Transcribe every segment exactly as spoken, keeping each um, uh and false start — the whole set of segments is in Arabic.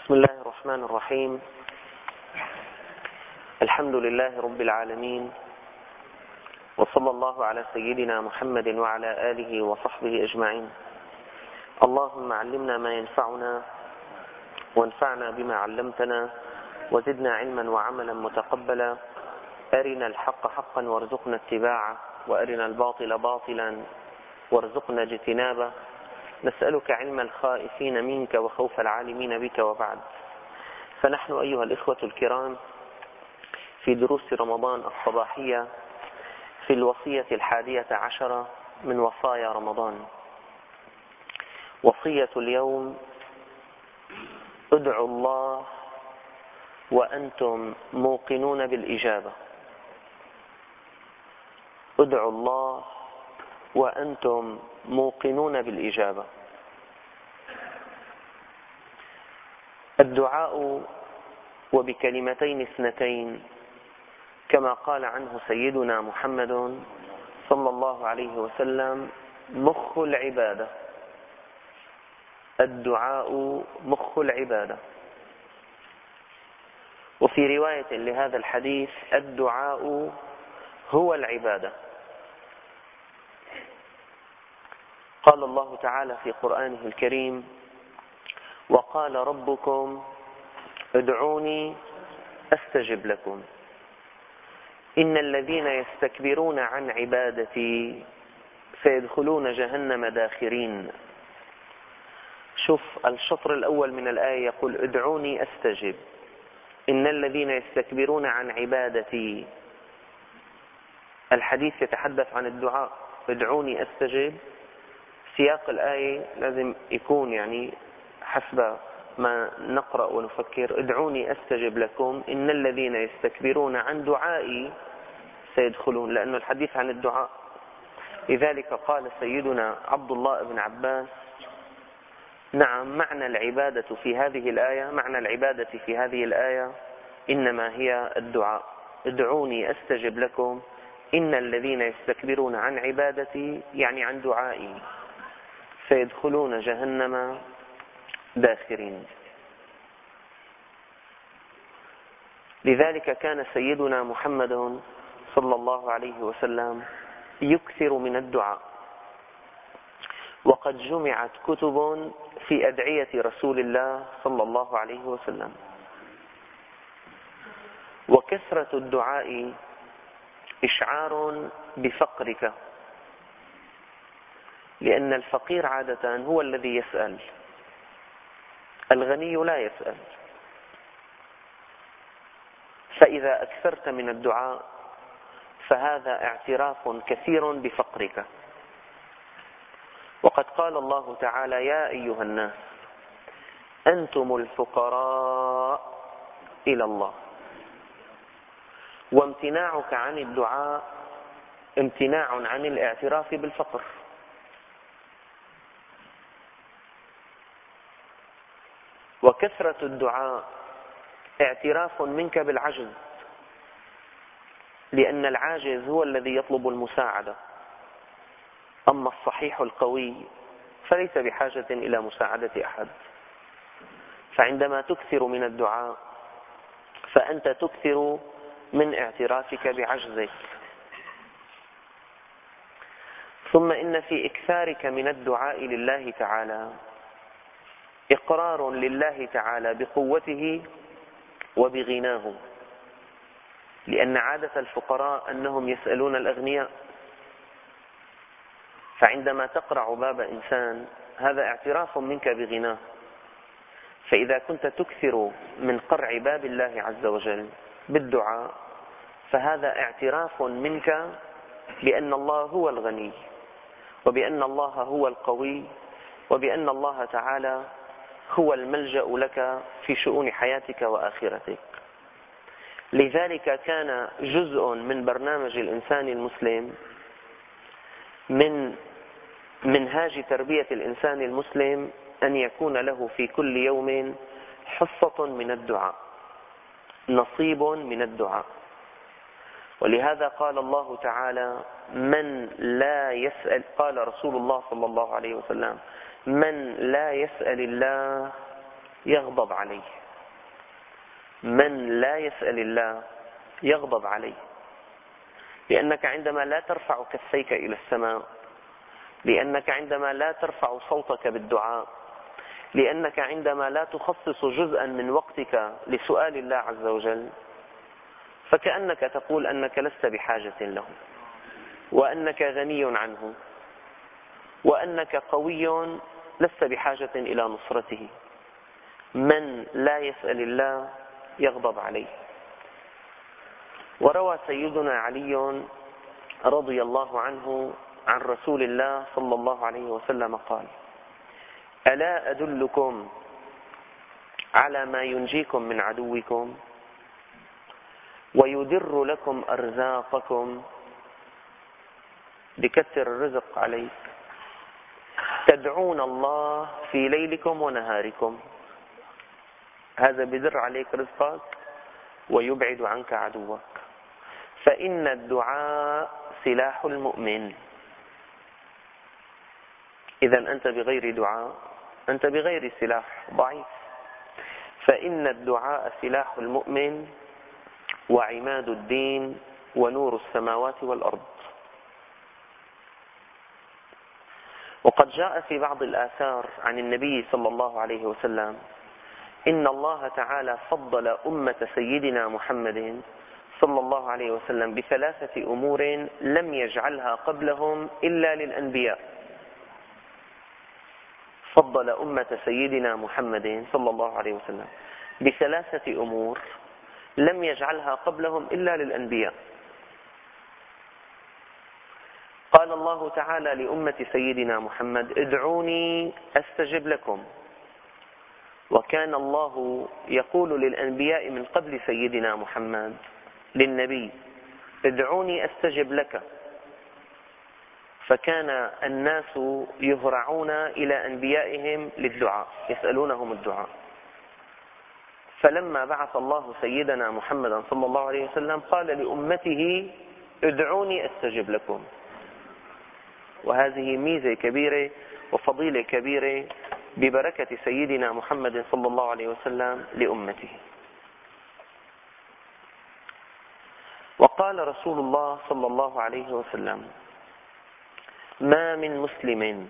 بسم الله الرحمن الرحيم. الحمد لله رب العالمين، وصلى الله على سيدنا محمد وعلى آله وصحبه أجمعين. اللهم علمنا ما ينفعنا وانفعنا بما علمتنا وزدنا علما وعملا متقبلا. أرنا الحق حقا وارزقنا اتباعه، وأرنا الباطل باطلا وارزقنا اجتنابه. نسألك علم الخائفين منك وخوف العالمين بك، وبعد. فنحن أيها الإخوة الكرام في دروس رمضان الصباحية في الوصية الحادية عشرة من وصايا رمضان. وصية اليوم: ادعوا الله وأنتم موقنون بالإجابة. ادعوا الله وأنتم موقنون بالإجابة. الدعاء وبكلمتين اثنتين كما قال عنه سيدنا محمد صلى الله عليه وسلم: مخ العبادة. الدعاء مخ العبادة. وفي رواية لهذا الحديث: الدعاء هو العبادة. قال الله تعالى في قرآنه الكريم: وقال ربكم ادعوني أستجب لكم إن الذين يستكبرون عن عبادتي سيدخلون جهنم داخرين. شوف الشطر الأول من الآية يقول: ادعوني أستجب، إن الذين يستكبرون عن عبادتي. الحديث يتحدث عن الدعاء، ادعوني أستجب. سياق الآية لازم يكون يعني حسب ما نقرأ ونفكر: ادعوني أستجب لكم إن الذين يستكبرون عن دعائي سيدخلون، لأن الحديث عن الدعاء. لذلك قال سيدنا عبد الله بن عباس: نعم، معنى العبادة في هذه الآية معنى العبادة في هذه الآية إنما هي الدعاء. ادعوني أستجب لكم إن الذين يستكبرون عن عبادتي، يعني عن دعائي، سيدخلون جهنم داخرين. لذلك كان سيدنا محمد صلى الله عليه وسلم يكثر من الدعاء، وقد جمعت كتب في أدعية رسول الله صلى الله عليه وسلم. وكثرة الدعاء إشعار بفقرك، لأن الفقير عادة هو الذي يسأل، الغني لا يسأل. فإذا أكثرت من الدعاء فهذا اعتراف كثير بفقرك. وقد قال الله تعالى: يا أيها الناس أنتم الفقراء إلى الله. وامتناعك عن الدعاء امتناع عن الاعتراف بالفقر. وكثرة الدعاء اعتراف منك بالعجز، لأن العاجز هو الذي يطلب المساعدة، أما الصحيح القوي فليس بحاجة إلى مساعدة أحد. فعندما تكثر من الدعاء فأنت تكثر من اعترافك بعجزك. ثم إن في إكثارك من الدعاء لله تعالى إقرار لله تعالى بقوته وبغناه، لأن عادة الفقراء أنهم يسألون الأغنياء. فعندما تقرع باب إنسان هذا اعتراف منك بغناه. فإذا كنت تكثر من قرع باب الله عز وجل بالدعاء فهذا اعتراف منك بأن الله هو الغني، وبأن الله هو القوي، وبأن الله تعالى هو الملجأ لك في شؤون حياتك وآخرتك. لذلك كان جزء من برنامج الإنسان المسلم، من منهاج تربية الإنسان المسلم، أن يكون له في كل يوم حصة من الدعاء، نصيب من الدعاء. ولهذا قال الله تعالى: من لا يسأل، قال رسول الله صلى الله عليه وسلم: من لا يسأل الله يغضب عليه. من لا يسأل الله يغضب عليه، لأنك عندما لا ترفع كفيك إلى السماء، لأنك عندما لا ترفع صوتك بالدعاء، لأنك عندما لا تخصص جزءا من وقتك لسؤال الله عز وجل، فكأنك تقول أنك لست بحاجة له، وأنك غني عنه، وأنك قوي لست بحاجة إلى نصرته. من لا يسأل الله يغضب عليه. وروى سيدنا علي رضي الله عنه عن رسول الله صلى الله عليه وسلم قال: ألا أدلكم على ما ينجيكم من عدوكم ويدر لكم أرزاقكم، بكثر الرزق عليك، تدعون الله في ليلكم ونهاركم، هذا بدر عليك رزقك ويبعد عنك عدوك. فإن الدعاء سلاح المؤمن. إذا أنت بغير دعاء أنت بغير سلاح، ضعيف. فإن الدعاء سلاح المؤمن وعماد الدين ونور السماوات والأرض. وقد جاء في بعض الآثار عن النبي صلى الله عليه وسلم: إن الله تعالى فضل أمة سيدنا محمد صلى الله عليه وسلم بثلاثة أمور لم يجعلها قبلهم إلا للأنبياء. فضل أمة سيدنا محمد صلى الله عليه وسلم بثلاثة أمور لم يجعلها قبلهم إلا للأنبياء. قال الله تعالى لأمة سيدنا محمد: ادعوني أستجب لكم. وكان الله يقول للأنبياء من قبل سيدنا محمد للنبي: ادعوني أستجب لك. فكان الناس يهرعون إلى أنبيائهم للدعاء، يسألونهم الدعاء. فلما بعث الله سيدنا محمدا صلى الله عليه وسلم قال لأمته: ادعوني أستجب لكم. وهذه ميزة كبيرة وفضيلة كبيرة ببركة سيدنا محمد صلى الله عليه وسلم لأمته. وقال رسول الله صلى الله عليه وسلم: ما من مسلم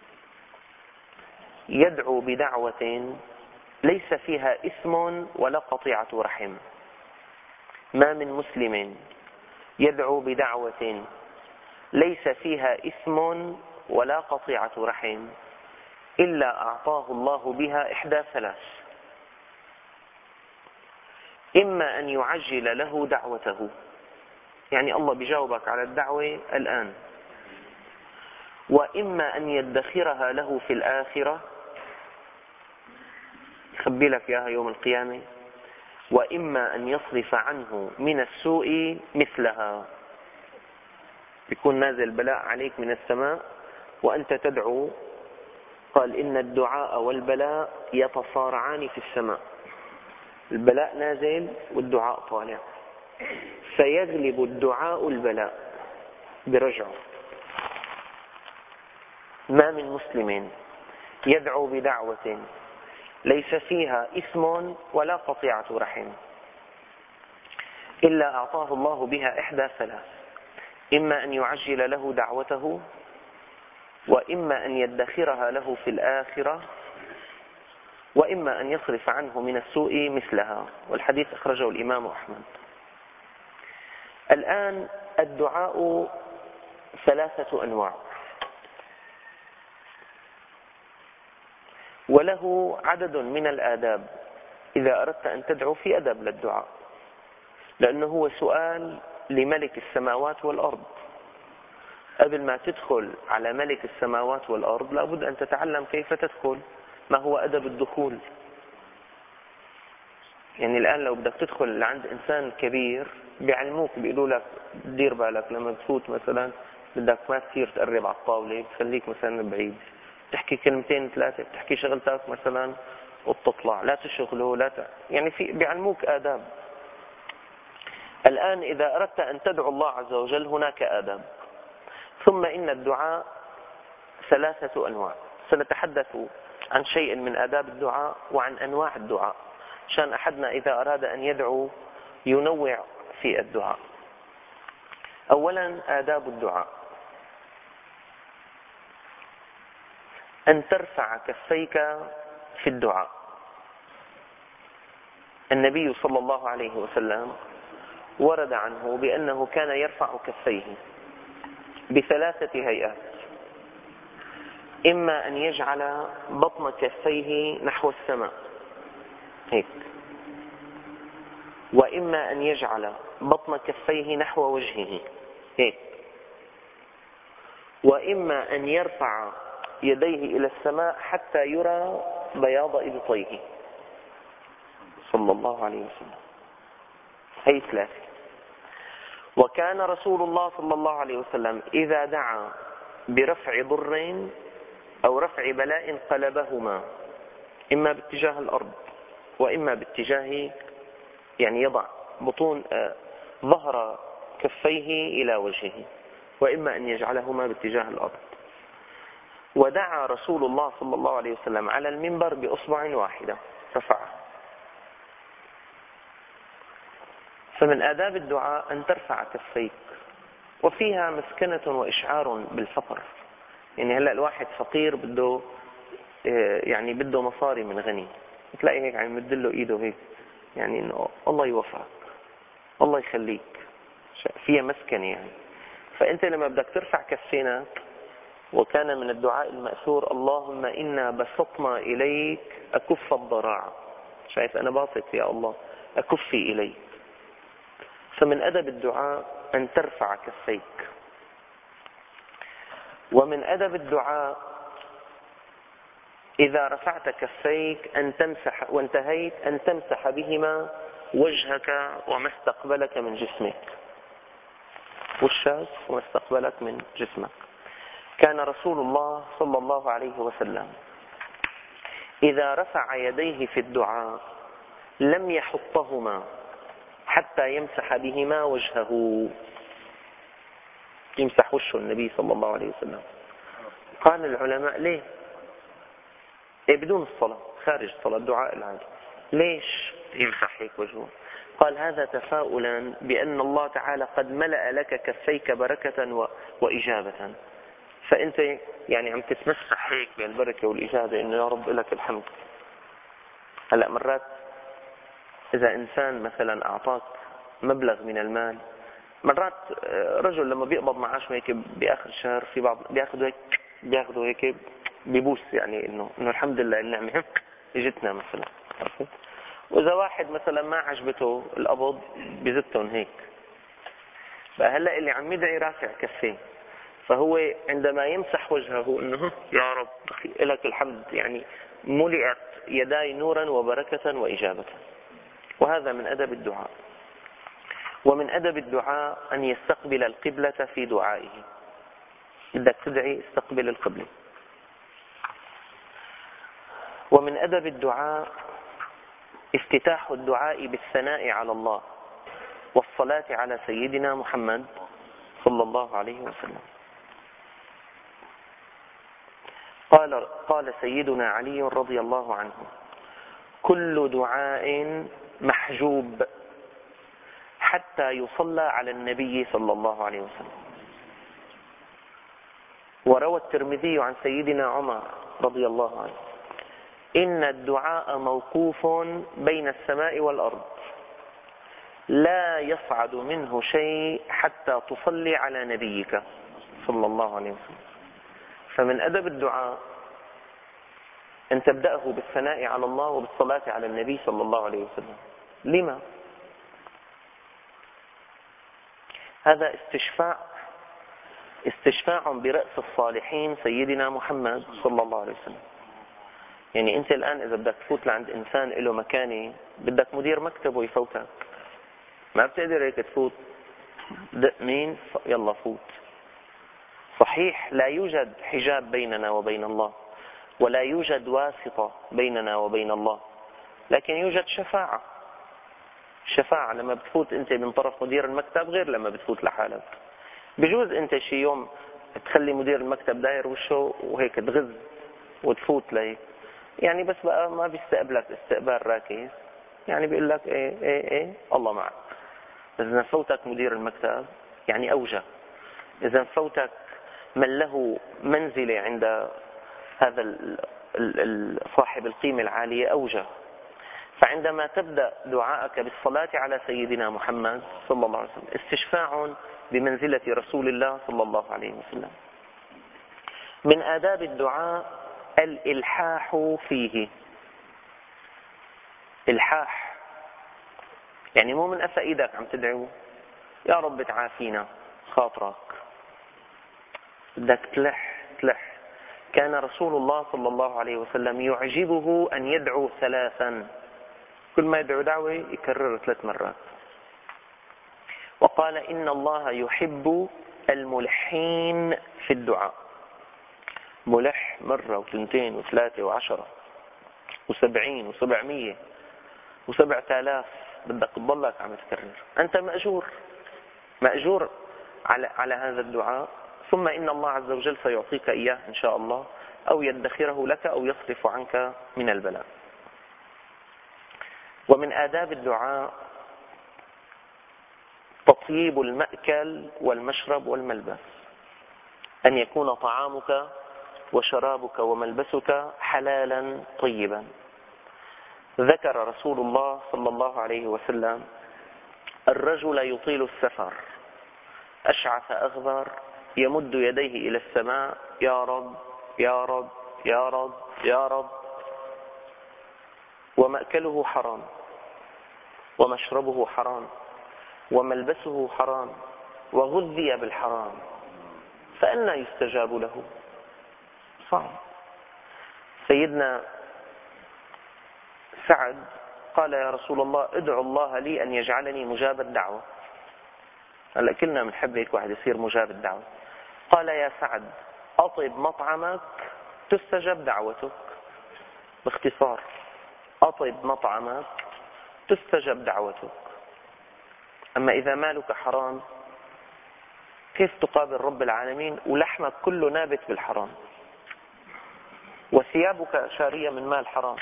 يدعو بدعوة ليس فيها إثم ولا قطيعة رحم. ما من مسلم يدعو بدعوة ليس فيها إثم ولا قطيعة رحم إلا أعطاه الله بها إحدى ثلاث: إما أن يعجل له دعوته، يعني الله بيجاوبك على الدعوة الآن، وإما أن يدخرها له في الآخرة، يخبي لك إياها يوم القيامة، وإما أن يصرف عنه من السوء مثلها. بيكون نازل بلاء عليك من السماء وأنت تدعو. قال: إن الدعاء والبلاء يتصارعان في السماء. البلاء نازل والدعاء طالع، فيغلب الدعاء البلاء برجعه. ما من مسلم يدعو بدعوة ليس فيها إثم ولا قطيعة رحم إلا أعطاه الله بها إحدى ثلاث: إما أن يعجل له دعوته، وإما أن يدخرها له في الآخرة، وإما أن يصرف عنه من السوء مثلها. والحديث أخرجه الإمام أحمد. الآن الدعاء ثلاثة أنواع، وله عدد من الآداب. إذا أردت أن تدعو في أدب للدعاء، لأنه هو سؤال لملك السماوات والأرض. قبل ما تدخل على ملك السماوات والأرض لابد أن تتعلم كيف تدخل، ما هو أدب الدخول. يعني الآن لو بدك تدخل لعند إنسان كبير بيعلموك، بيقولوا لك دير بالك لما تفوت مثلا بدك ما كثير تقرب على الطاولة، بتخليك مثلا بعيد، تحكي كلمتين ثلاثة، بتحكي شغلتك مثلا وبتطلع، لا تشغله، لا ت... يعني في بيعلموك آداب. الآن إذا أردت أن تدعو الله عز وجل هناك آداب. ثم إن الدعاء ثلاثة أنواع، سنتحدث عن شيء من آداب الدعاء وعن أنواع الدعاء، عشان أحدنا إذا أراد أن يدعو ينوع في الدعاء. أولا آداب الدعاء: أن ترفع كفيك في الدعاء. النبي صلى الله عليه وسلم ورد عنه بأنه كان يرفع كفيه بثلاثة هيئات: إما أن يجعل بطن كفيه نحو السماء هيك، وإما أن يجعل بطن كفيه نحو وجهه هيك، وإما أن يرفع يديه إلى السماء حتى يرى بياض إبطيه صلى الله عليه وسلم. هي ثلاثة. وكان رسول الله صلى الله عليه وسلم إذا دعا برفع ضر أو رفع بلاء قلبهما، إما باتجاه الأرض وإما باتجاه، يعني يضع بطون ظهر كفيه إلى وجهه، وإما أن يجعلهما باتجاه الأرض. ودعا رسول الله صلى الله عليه وسلم على المنبر بأصبع واحدة رفعه. فمن آداب الدعاء أن ترفع كفيك، وفيها مسكنة وإشعار بالفقر. يعني هلأ الواحد فقير بده يعني بده مصاري من غني، تلاقي هيك عم يمدله إيده هيك، يعني إنه الله يوفقك الله يخليك، فيها مسكنة يعني. فأنت لما بدك ترفع كفينك، وكان من الدعاء المأثور: اللهم إنا بسطنا إليك أكف الضراعة. شايف أنا باسط يا الله أكفي إليك. فمن أدب الدعاء أن ترفع كفيك. ومن أدب الدعاء إذا رفعت كفيك أن تمسح وانتهيت أن تمسح بهما وجهك وما استقبلك من جسمك، وشك وما استقبلك من جسمك. كان رسول الله صلى الله عليه وسلم إذا رفع يديه في الدعاء لم يحطهما حتى يمسح بهما وجهه. يمسح وشه النبي صلى الله عليه وسلم. قال العلماء: ليه؟ إيه بدون الصلاة، خارج الصلاة، الدعاء العادي، ليش يمسح هيك وجهه؟ قال: هذا تفاؤلا بأن الله تعالى قد ملأ لك كفيك بركة وإجابة، فأنت يعني عم تتمسح هيك بالبركة والإجابة، إنه يا رب لك الحمد. هلأ مرات إذا إنسان مثلا أعطاك مبلغ من المال، مرات رجل لما بيقبض معاش هيك بآخر الشهر، في بعض بياخذوا هيك بياخذوا هيك بيبوس، يعني إنه إنه الحمد لله النعمة اجتنا مثلا. وإذا واحد مثلا ما عجبته القبض بزتهم هيك. فهلا اللي عم يدعي رافع كفيه، فهو عندما يمسح وجهه إنه يا رب لك الحمد، يعني ملئت يداي نورا وبركة وإجابة. وهذا من أدب الدعاء. ومن أدب الدعاء أن يستقبل القبلة في دعائه. بدك تدعي استقبل القبلة. ومن أدب الدعاء افتتاح الدعاء بالثناء على الله والصلاة على سيدنا محمد صلى الله عليه وسلم. قال قال سيدنا علي رضي الله عنه: كل دعاء محجوب حتى يصلى على النبي صلى الله عليه وسلم. وروى الترمذي عن سيدنا عمر رضي الله عنه: إن الدعاء موقوف بين السماء والأرض، لا يصعد منه شيء حتى تصلي على نبيك صلى الله عليه وسلم. فمن أدب الدعاء أن تبدأه بالثناء على الله وبالصلاة على النبي صلى الله عليه وسلم. لما؟ هذا استشفاع استشفاع برأس الصالحين سيدنا محمد صلى الله عليه وسلم. يعني أنت الآن إذا بدك تفوت لعند إنسان له مكانة، بدك مدير مكتبه يفوتك، ما بتقدر هيك تفوت دق مين يلا فوت. صحيح لا يوجد حجاب بيننا وبين الله، ولا يوجد واسطة بيننا وبين الله، لكن يوجد شفاعة. شفاعة لما بتفوت أنت من طرف مدير المكتب غير لما بتفوت لحالك. بجوز أنت شي يوم تخلي مدير المكتب داير وشه وهيك تغز وتفوت لهيك، يعني بس بقى ما بيستقبلك استقبال راكز، يعني بيقول لك ايه ايه ايه الله معك. إذا فوتك مدير المكتب يعني أوجه، إذا فوتك من له منزلة عند هذا صاحب القيمة العالية أوجه. فعندما تبدأ دعاءك بالصلاة على سيدنا محمد صلى الله عليه وسلم استشفاع بمنزلة رسول الله صلى الله عليه وسلم. من آداب الدعاء الإلحاح فيه. إلحاح يعني مو من أفا إيدك عم تدعو يا رب تعافينا خاطرك، بدك تلح تلح. كان رسول الله صلى الله عليه وسلم يعجبه أن يدعو ثلاثا، كل ما يدعو دعوة يكرر ثلاث مرات. وقال إن الله يحب الملحين في الدعاء. ملح مرة وثنتين وثلاثة وعشرة وسبعين وسبعمية وسبعة آلاف، بدك تضلك عم تكرر. أنت مأجور مأجور على على هذا الدعاء. ثم إن الله عز وجل سيعطيك إياه إن شاء الله، أو يدخره لك أو يصرف عنك من البلاء. ومن آداب الدعاء تطيب المأكل والمشرب والملبس، أن يكون طعامك وشرابك وملبسك حلالا طيبا. ذكر رسول الله صلى الله عليه وسلم الرجل يطيل السفر أشعث أغبر يمد يديه إلى السماء يا رب يا رب يا رب يا رب، ومأكله حرام ومشربه حرام وملبسه حرام وغذي بالحرام، فأنى يستجاب له؟ صعب. سيدنا سعد قال يا رسول الله ادعو الله لي أن يجعلني مجاب الدعوة. هلا كلنا بنحب هيك واحد يصير مجاب الدعوة. قال يا سعد أطب مطعمك تستجب دعوتك. باختصار أطب مطعمك تستجب دعوتك. أما إذا مالك حرام كيف تقابل رب العالمين ولحمك كله نابت بالحرام وثيابك شارية من مال حرام؟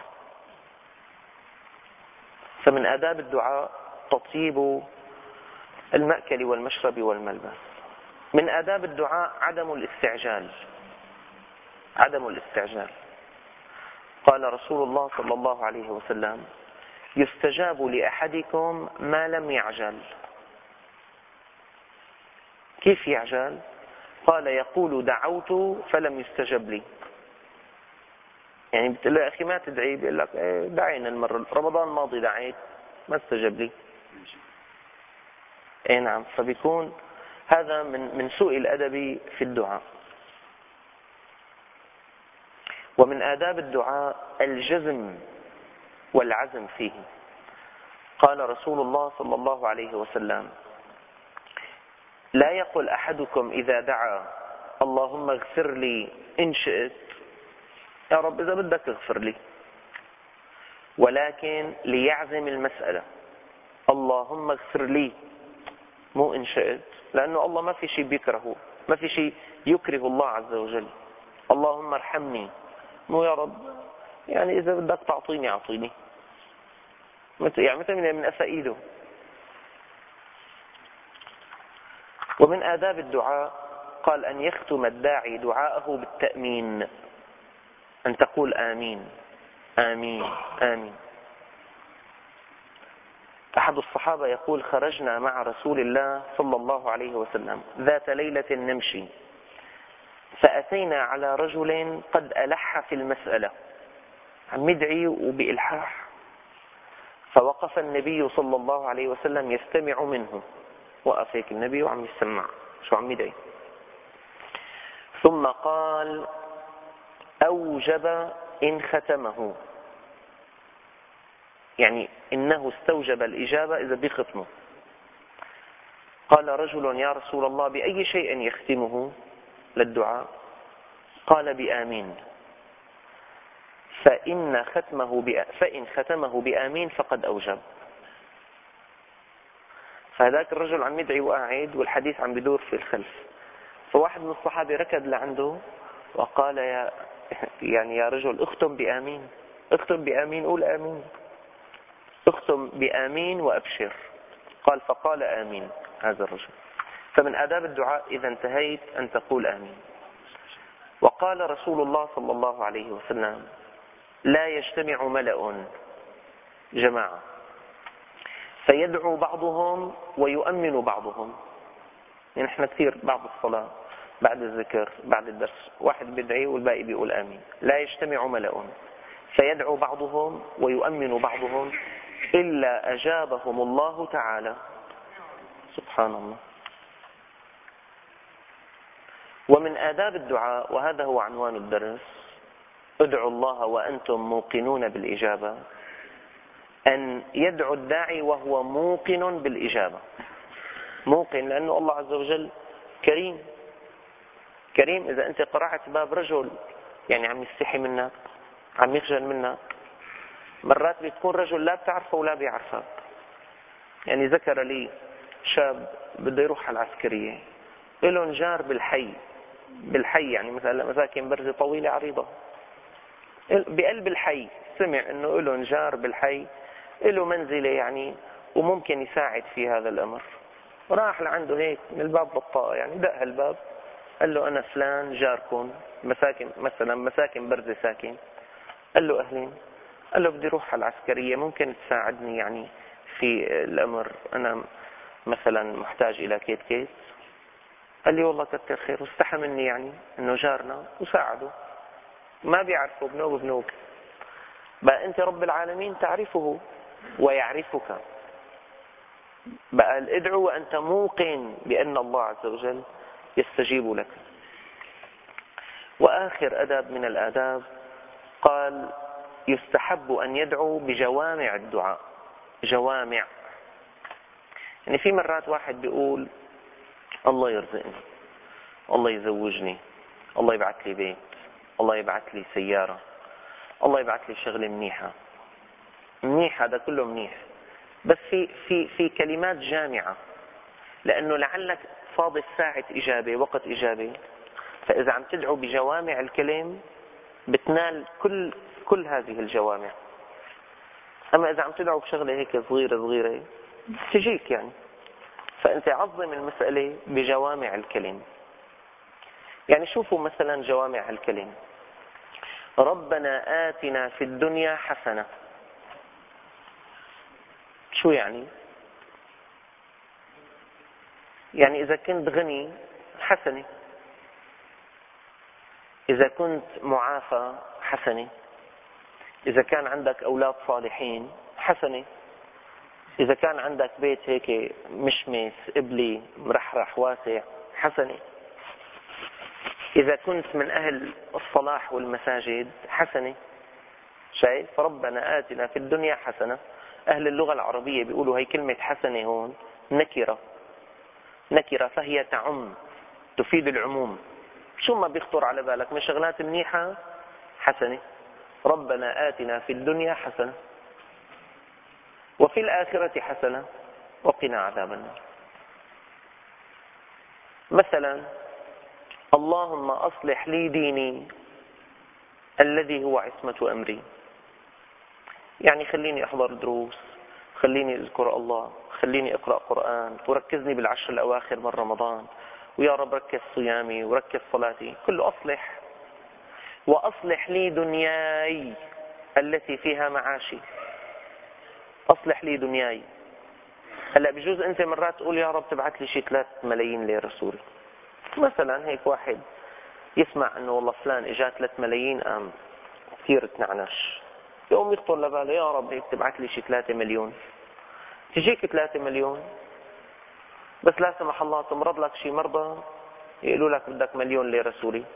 فمن آداب الدعاء تطيب المأكل والمشرب والملبس. من آداب الدعاء عدم الاستعجال. عدم الاستعجال. قال رسول الله صلى الله عليه وسلم يستجاب لأحدكم ما لم يعجل. كيف يعجل؟ قال يقول دعوت فلم يستجب لي. يعني بتقول له يا أخي ما تدعي، بيقول لك ايه دعينا المرة رمضان الماضي دعيت ما استجب لي. اي نعم. فبيكون هذا من من سوء الأدب في الدعاء. ومن آداب الدعاء الجزم والعزم فيه. قال رسول الله صلى الله عليه وسلم لا يقل أحدكم إذا دعا اللهم اغفر لي إن شئت، يا رب إذا بدك اغفر لي، ولكن ليعزم المسألة اللهم اغفر لي، مو إن شئت، لأنه الله ما في شيء بيكرهه، ما في شيء يكره الله عز وجل. اللهم ارحمني، مو يا رب يعني إذا بدك تعطيني أعطيني، يعني مثل من أفا إيده. ومن آداب الدعاء قال أن يختم الداعي دعاءه بالتأمين، أن تقول آمين آمين آمين. أحد الصحابة يقول خرجنا مع رسول الله صلى الله عليه وسلم ذات ليلة نمشي فأتينا على رجل قد ألح في المسألة، عم يدعي وبإلحاح، فوقف النبي صلى الله عليه وسلم يستمع منه. وقف هيك النبي وعم يسمع شو عم يدعي. ثم قال أوجب إن ختمه، يعني إنه استوجب الإجابة إذا بيختمه. قال رجل يا رسول الله بأي شيء يختمه للدعاء؟ قال بآمين، فإن ختمه بأ... فإن ختمه بآمين فقد أوجب. فهذاك الرجل عم يدعي وقاعد والحديث عم بدور في الخلف، فواحد من الصحابة ركض لعنده وقال يا يعني يا رجل اختم بآمين، اختم بآمين، قول آمين، اختم بآمين وأبشر. قال فقال آمين هذا الرجل. فمن آداب الدعاء إذا انتهيت أن تقول آمين. وقال رسول الله صلى الله عليه وسلم لا يجتمع ملأ جماعة فيدعو بعضهم ويؤمن بعضهم. يعني احنا كثير بعد الصلاة بعد الذكر بعد الدرس واحد بيدعي والباقي بيقول آمين. لا يجتمع ملأ فيدعو بعضهم ويؤمن بعضهم إلا أجابهم الله تعالى. سبحان الله. ومن آداب الدعاء، وهذا هو عنوان الدرس، ادعوا الله وأنتم موقنون بالإجابة، أن يدعو الداعي وهو موقن بالإجابة. موقن لأنه الله عز وجل كريم. كريم إذا أنت قرعت باب رجل يعني عم يستحي منك، عم يخجل منك. مرات بتكون رجل لا بتعرفه ولا بيعرفك. يعني ذكر لي شاب بده يروح على العسكرية، له جار بالحي بالحي يعني مثلا مساكن برزة طويلة عريضة بقلب الحي، سمع انه له جار بالحي له منزلة يعني وممكن يساعد في هذا الامر. راح لعنده هيك من الباب بطاقة، يعني دق الباب قال له انا فلان جاركم مساكن مثلا مساكن برزة ساكن. قال له اهلين. قال له بدي اروح على العسكرية، ممكن تساعدني يعني في الامر، انا مثلا محتاج الى كيت كيس. قال لي والله كتر خير، واستحى مني يعني انه جارنا وساعده. ما بيعرفه بنوب بنوب. بقى انت رب العالمين تعرفه ويعرفك. بقى ادعو وانت موقن بان الله عز وجل يستجيب لك. واخر اداب من الاداب قال يستحب ان يدعو بجوامع الدعاء. جوامع يعني في مرات واحد بيقول الله يرزقني، الله يزوجني، الله يبعث لي بيت، الله يبعث لي سيارة، الله يبعث لي شغلة منيحة. منيح هذا كله منيح، بس في في في كلمات جامعة، لأنه لعلك صادف ساعة إجابة وقت إجابة. فإذا عم تدعو بجوامع الكلم بتنال كل كل هذه الجوامع. أما إذا عم تدعو بشغلة هيك صغيرة صغيرة تجيك يعني. فأنت عظم المسألة بجوامع الكلم. يعني شوفوا مثلا جوامع الكلم: ربنا آتنا في الدنيا حسنة. شو يعني؟ يعني إذا كنت غني حسنة، إذا كنت معافى حسنة، إذا كان عندك أولاد صالحين حسنة، إذا كان عندك بيت هيك مشمس قبلي مرحرح واسع حسنة، إذا كنت من أهل الصلاح والمساجد حسنة. شايف؟ ربنا آتنا في الدنيا حسنة. أهل اللغة العربية بيقولوا هي كلمة حسنة هون نكرة، نكرة فهي تعم، تفيد العموم. شو ما بيخطر على بالك من شغلات منيحة حسنة. ربنا آتنا في الدنيا حسنة وفي الآخرة حسنة وقنا عذاب النار. مثلا اللهم أصلح لي ديني الذي هو عصمة أمري. يعني خليني أحضر دروس، خليني أذكر الله، خليني أقرأ قرآن، وركزني بالعشر الأواخر من رمضان، ويا رب ركز صيامي وركز صلاتي، كله أصلح. وأصلح لي دنياي التي فيها معاشي. أصلح لي دنياي. هلا بجوز أنت مرات تقول يا رب تبعت لي شي ثلاث ملايين لرسول. مثلا هيك واحد يسمع أنه والله فلان إجا ثلاث ملايين قام كثير تنعنش، يوم يخطر لباله يا رب هيك تبعت لي شي ثلاثة مليون. تجيك ثلاثة مليون، بس لا سمح الله تمرض لك شي مرضى يقولوا لك بدك مليون لرسولي.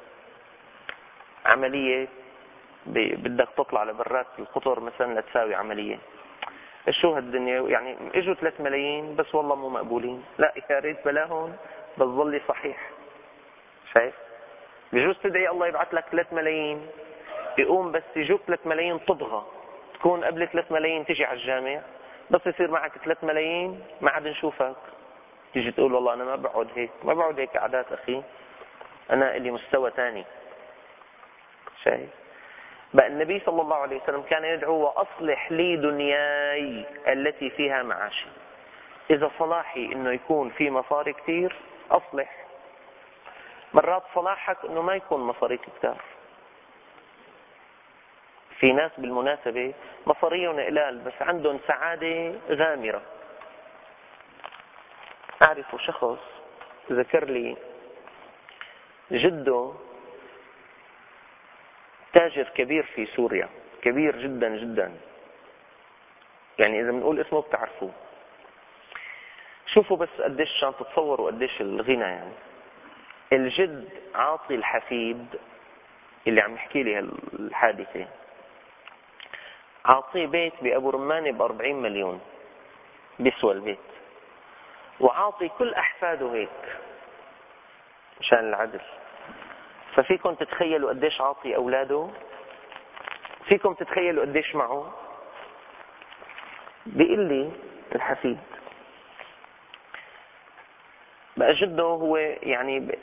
عملية بدك تطلع لبرات القطر مثلا لتساوي عملية. شو هالدنيا يعني؟ اجوا ثلاث ملايين بس والله مو مقبولين. لا يا ريت بلاهم بس ظلي صحيح. شايف؟ بجوز تدعي الله يبعث لك ثلاث ملايين، يقوم بس يجوك ثلاث ملايين تبغى تكون قبل ثلاث ملايين تجي على الجامع، بس يصير معك ثلاث ملايين ما عاد نشوفك. تيجي تقول والله أنا ما بقعد هيك، ما بقعد هيك عادات أخي، أنا اللي مستوى تاني. شايف؟ بقى النبي صلى الله عليه وسلم كان يدعو وأصلح لي دنياي التي فيها معاشي. إذا صلاحي إنه يكون في مصاري كتير أصلح. مرات صلاحك إنه ما يكون مصاري كتير. في ناس بالمناسبة مصاريهم قلال بس عندهم سعادة غامرة. أعرف شخص ذكر لي جده تاجر كبير في سوريا، كبير جدا جدا، يعني إذا بنقول اسمه بتعرفوه. شوفوا بس قديش عشان تتصوروا قديش الغنى. يعني الجد عاطي الحفيد اللي عم يحكي لي هالحادثة، عاطيه بيت بأبو رمانة بأربعين مليون بيسوى البيت، وعاطي كل أحفاده هيك مشان العدل. ففيكم تتخيلوا قديش عاطي أولاده؟ فيكم تتخيلوا قديش معه؟ بيقول لي الحفيد بقى جده هو يعني ب...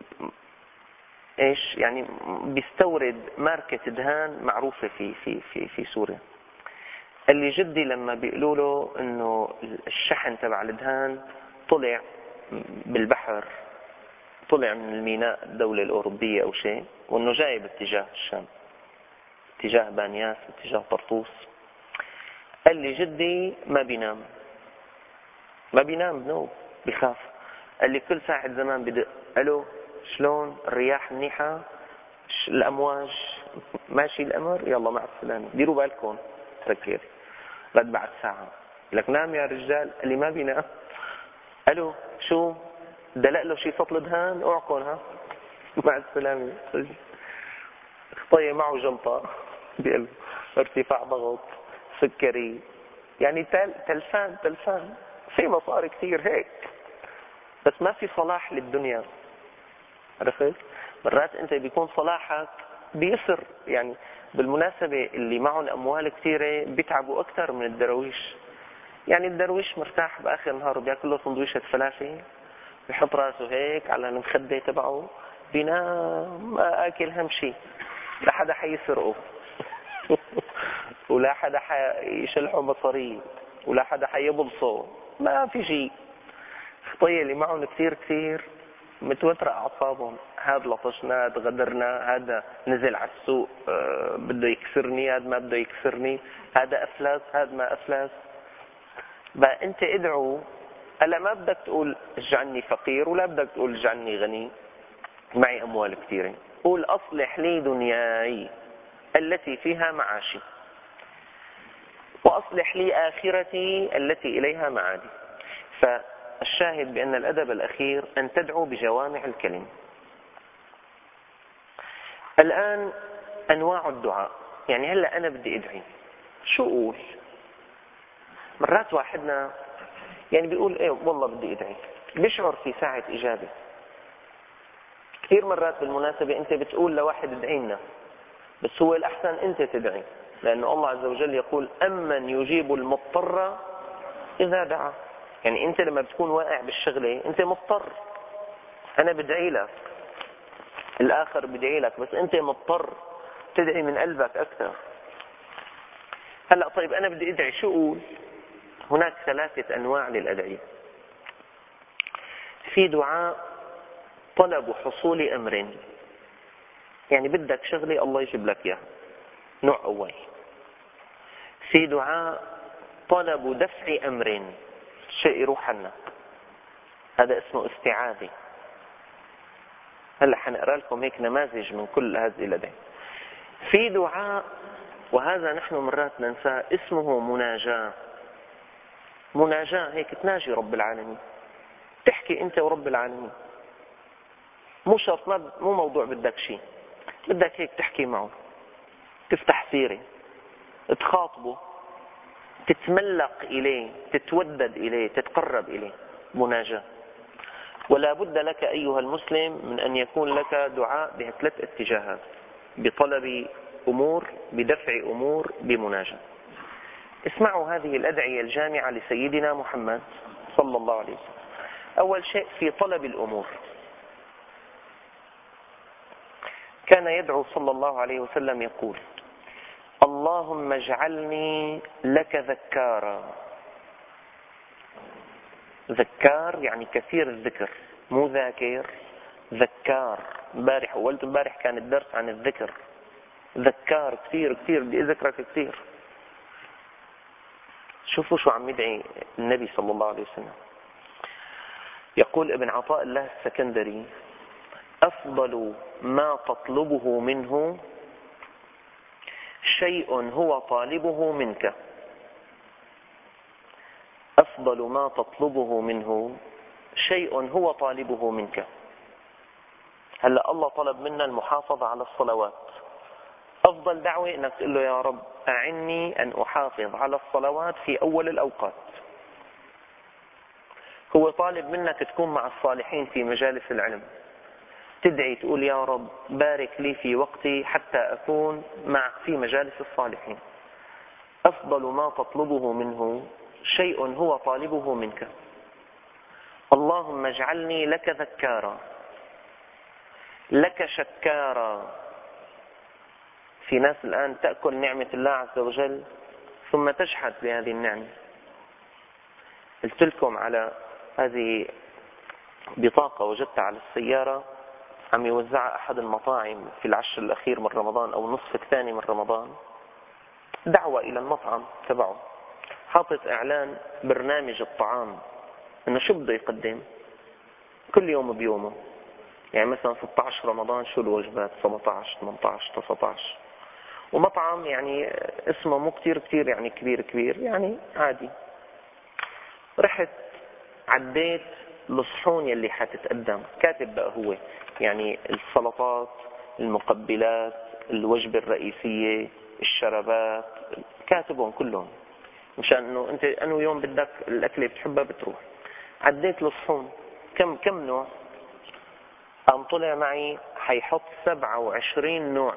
ايش يعني بيستورد ماركة دهان معروفة في في في في سوريا. قال لي جدي لما بيقولوا له انه الشحن تبع الدهان طلع بالبحر، طلع من الميناء الدولة الأوروبية أو شيء، وأنه جاي باتجاه الشام، اتجاه بانياس، اتجاه طرطوس. قال لي جدي ما بينام، ما بينام بنوم، بيخاف. قال لي كل ساعة زمان بدق، ألو شلون الرياح منيحة، الأمواج ماشي الأمر، يلا مع السلامة، ديروا بالكم تفكر غد بعد ساعة. لك نام يا رجال. قال لي ما بينام. ألو شو دلق له شي سطل دهان، اوعكم ها مع السلامة. خطية معه جلطة، بيقول ارتفاع ضغط، سكري، يعني تل تلفان تلفان في مصاري كثير هيك، بس ما في صلاح للدنيا. عرفت؟ مرات انت بيكون صلاحك بيسر. يعني بالمناسبة اللي معهم اموال كثيرة بيتعبوا اكثر من الدرويش. يعني الدرويش مرتاح باخر النهار وبياكل له سندويشة فلافل، بيحط راسه هيك على المخدة تبعه، بينام، ما اكل هم شيء، لا حدا حيسرقه ولا حدا حيشلحه مصاري ولا حدا حيبلصه، ما في شيء. خطية اللي معهم كثير كثير متوترة اعصابهم، هذا لطشنا، هذا غدرنا، هذا نزل على السوق أه بده يكسرني، هذا ما بده يكسرني، هذا افلس، هذا ما افلس. بقى انت ادعو، هلا ما بدك تقول اجعلني فقير ولا بدك تقول اجعلني غني معي اموال كثيره، قول اصلح لي دنياي التي فيها معاشي، واصلح لي اخرتي التي اليها معادي. فالشاهد بان الادب الاخير ان تدعو بجوامع الكلم. الان انواع الدعاء، يعني هلا انا بدي ادعي شو اقول؟ مرات واحدنا يعني بيقول ايه والله بدي ادعي، بيشعر في ساعة اجابة. كثير مرات بالمناسبة انت بتقول لواحد ادعي لنا، بس هو الاحسن انت تدعي، لانه الله عز وجل يقول امن يجيب المضطر اذا دعا. يعني انت لما بتكون واقع بالشغلة انت مضطر، انا بدعي لك، الاخر بدعي لك، بس انت مضطر تدعي من قلبك اكثر. هلا طيب انا بدي ادعي شو اقول؟ هناك ثلاثة أنواع للأدعية. في دعاء طلب حصول أمر، يعني بدك شغلة الله يجيب لك إياها، نوع أول. في دعاء طلب دفع أمر، شيء يروح عنك، هذا اسمه استعاذة. هلا حنقرأ لكم هيك نماذج من كل هذه الأدعية. في دعاء، وهذا نحن مرات ننساه، اسمه مناجاة. مناجاة هيك تناجي رب العالمين، تحكي انت ورب العالمين، مو شرط، مو موضوع بدك شيء، بدك هيك تحكي معه، تفتح سيرة، تخاطبه، تتملق إليه، تتودد إليه، تتقرب إليه. مناجاة. ولا بد لك أيها المسلم من أن يكون لك دعاء بثلاث اتجاهات: بطلب أمور، بدفع أمور، بمناجاة. اسمعوا هذه الأدعية الجامعة لسيدنا محمد صلى الله عليه وسلم. أول شيء في طلب الأمور، كان يدعو صلى الله عليه وسلم يقول: اللهم اجعلني لك ذكارا. ذكار يعني كثير الذكر، مو ذاكر، ذكار. امبارح قلت امبارح كان الدرس عن الذكر. ذكار كثير كثير، بدي اذكرك كثير. شوفوا شو عم يدعي النبي صلى الله عليه وسلم. يقول ابن عطاء الله السكندري: أفضل ما تطلبه منه شيء هو طالبه منك. أفضل ما تطلبه منه شيء هو طالبه منك. هلأ الله طلب منا المحافظة على الصلوات. أفضل دعوة أنك تقول له: يا رب أعني أن أحافظ على الصلوات في أول الأوقات. هو طالب منك تكون مع الصالحين في مجالس العلم، تدعي تقول: يا رب بارك لي في وقتي حتى أكون مع في مجالس الصالحين. أفضل ما تطلبه منه شيء هو طالبه منك. اللهم اجعلني لك ذكارا، لك شكارا. في ناس الآن تأكل نعمة الله عز وجل ثم تجحد بهذه النعمة. قلت لكم على هذه بطاقة وجدتها على السيارة، عم يوزعها أحد المطاعم في العشر الأخير من رمضان أو النصف الثاني من رمضان. دعوة إلى المطعم تبعه، حاطط إعلان برنامج الطعام إنه شو بده يقدم كل يوم بيومه. يعني مثلا ستة عشر رمضان شو الوجبات، سبعة عشر ثمانية عشر تسعة عشر. ومطعم يعني اسمه مو كتير كتير يعني كبير كبير، يعني عادي. رحت عديت الصحون يلي حتتقدم، كاتب بقى هو يعني السلطات، المقبلات، الوجبة الرئيسية، الشربات، كاتبهم كلهم مشان انه انت انه يوم بدك الاكله بتحبها بتروح. عديت الصحون، كم كم نوع؟ قام طلع معي حيحط سبعة وعشرين نوع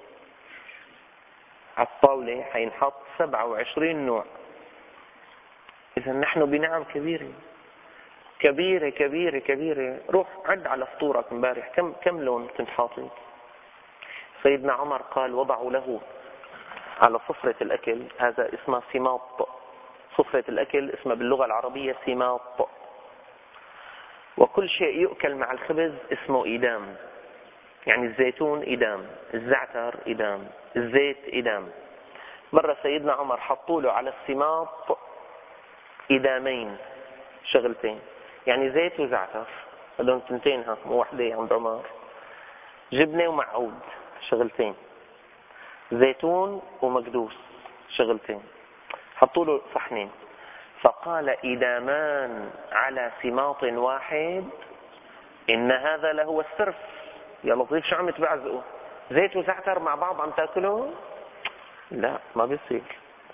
على الطاولة، حينحط سبعة وعشرين نوع. إذا نحن بنعم كبيرة كبيرة كبيرة كبيرة. روح عد على فطورك امبارح كم كم لون كنت حاطط. سيدنا عمر قال: وضعوا له على سفرة الأكل، هذا اسمه سماط. سفرة الأكل اسمها باللغة العربية سماط. وكل شيء يؤكل مع الخبز اسمه إدام. يعني الزيتون إدام، الزعتر إدام، الزيت إدام. مرة سيدنا عمر حطوا له على السماط إدامين، شغلتين، يعني زيت وزعتر، هذول تنتين، ها مو وحدة عند عمر. جبنة ومعود، شغلتين. زيتون ومقدوس، شغلتين. حطوا له صحنين. فقال: إدامان على سماط واحد، إن هذا لهو السرف. يا لطيف شو عم تبعزقوا؟ زيت وزعتر مع بعض عم تاكلوا؟ لا، ما بيصير.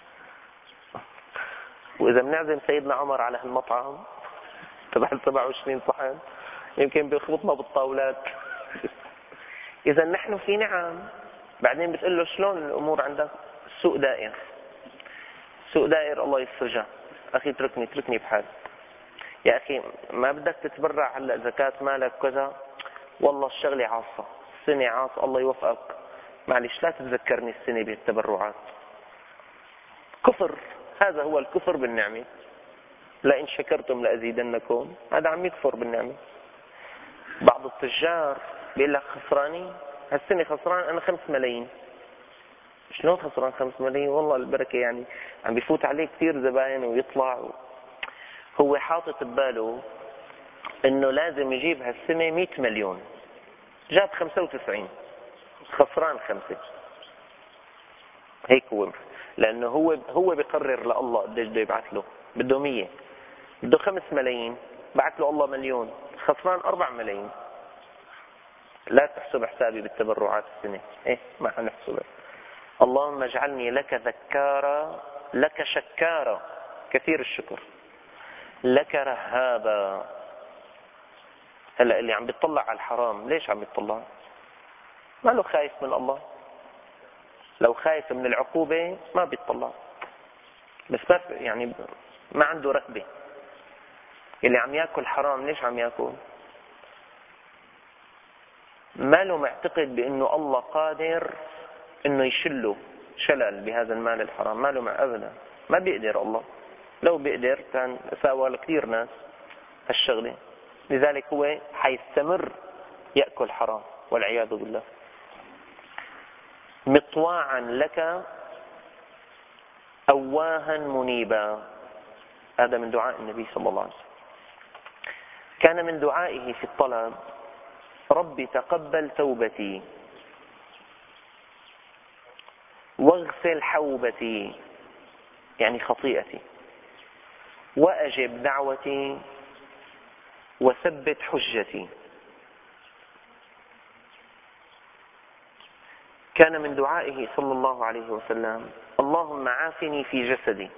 وإذا بنعزم سيدنا عمر على هالمطعم تبع سبعة وعشرين صحن يمكن بيخبطنا بالطاولات. إذا نحن في نعم. بعدين بتقول له: شلون الأمور عندك؟ السوق دائر. السوق دائر، الله يفرجها. أخي اتركني اتركني بحال. يا أخي ما بدك تتبرع هلا زكاة مالك كذا؟ والله الشغلة عاصة، السنة عاصة، الله يوفقك، معلش لا تتذكرني السنة بالتبرعات. كفر، هذا هو الكفر بالنعمة. لئن شكرتم لأزيدنكم، هذا عم يكفر بالنعمة. بعض التجار بيقول لك: خسراني هالسنة، خسران أنا خمس ملايين. شلون خسران خمس ملايين؟ والله البركة، يعني عم بيفوت عليه كثير زباين ويطلع و... هو حاطط بباله انه لازم يجيب هالسنة مئة مليون، جاب خمسة وتسعين، خسران خمسة. هيك هو، لانه هو هو بيقرر لله قديش بده يبعث له. بده مية، بده خمس ملايين، بعث له الله مليون، خسران أربع ملايين. لا تحسب حسابي بالتبرعات السنة، ايه ما حنحسبها. اللهم اجعلني لك ذكارا، لك شكارا، كثير الشكر، لك رهابا. هلا اللي عم بيطلع على الحرام ليش عم بيطلع؟ ما له خايف من الله. لو خايف من العقوبة ما بيطلع، بس ما يعني ما عنده رهبة. اللي عم ياكل حرام ليش عم ياكل؟ ما له معتقد بانه الله قادر انه يشله شلل بهذا المال الحرام، ماله مع أبدا، ما بيقدر الله، لو بيقدر كان ساوى لكثير ناس هالشغلة. لذلك هو حيستمر يأكل حرام والعياذ بالله. مطواعا لك أواها منيبا، هذا من دعاء النبي صلى الله عليه وسلم. كان من دعائه في الطلب: رب تقبل توبتي واغسل حوبتي، يعني خطيئتي، وأجب دعوتي وثبت حجتي. كان من دعائه صلى الله عليه وسلم: اللهم عافني في جسدي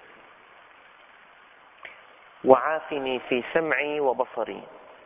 وعافني في سمعي وبصري.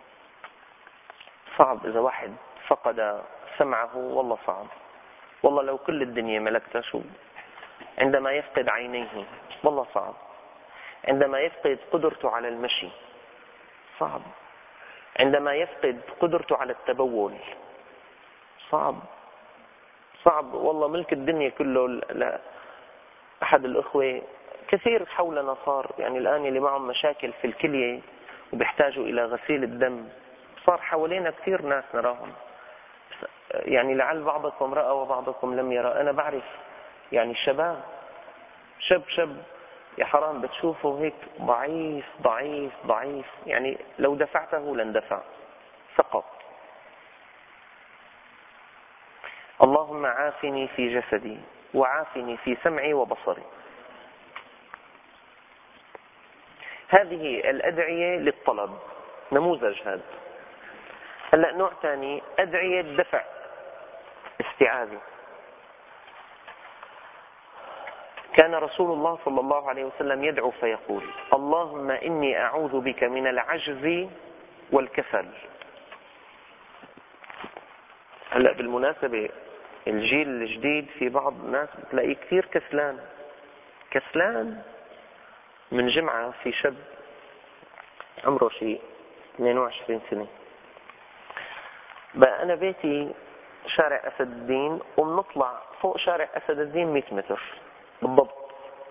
صعب إذا واحد فقد سمعه، والله صعب، والله لو كل الدنيا ملكتها شو. عندما يفقد عينيه والله صعب، عندما يفقد قدرته على المشي صعب، عندما يفقد قدرته على التبول صعب صعب والله. ملك الدنيا كله لا. أحد الأخوة كثير حولنا صار يعني الآن اللي معهم مشاكل في الكلية وبيحتاجوا إلى غسيل الدم، صار حوالينا كثير ناس نراهم، يعني لعل بعضكم رأى وبعضكم لم يرى. أنا بعرف يعني شباب، شاب شاب يا حرام بتشوفه هيك ضعيف ضعيف ضعيف، يعني لو دفعته لاندفع، سقط. اللهم عافني في جسدي وعافني في سمعي وبصري. هذه الأدعية للطلب، نموذج هذا. هلأ نوع ثاني، أدعية دفع، استعاذة. كان رسول الله صلى الله عليه وسلم يدعو فيقول: اللهم إني أعوذ بك من العجز والكسل. هلأ بالمناسبة الجيل الجديد في بعض الناس بتلاقيه كثير كسلان كسلان. من جمعة في شاب عمره شيء اثنين وعشرين سنة، بقى أنا بيتي شارع أسد الدين وبنطلع فوق شارع أسد الدين مئة متر بالضبط.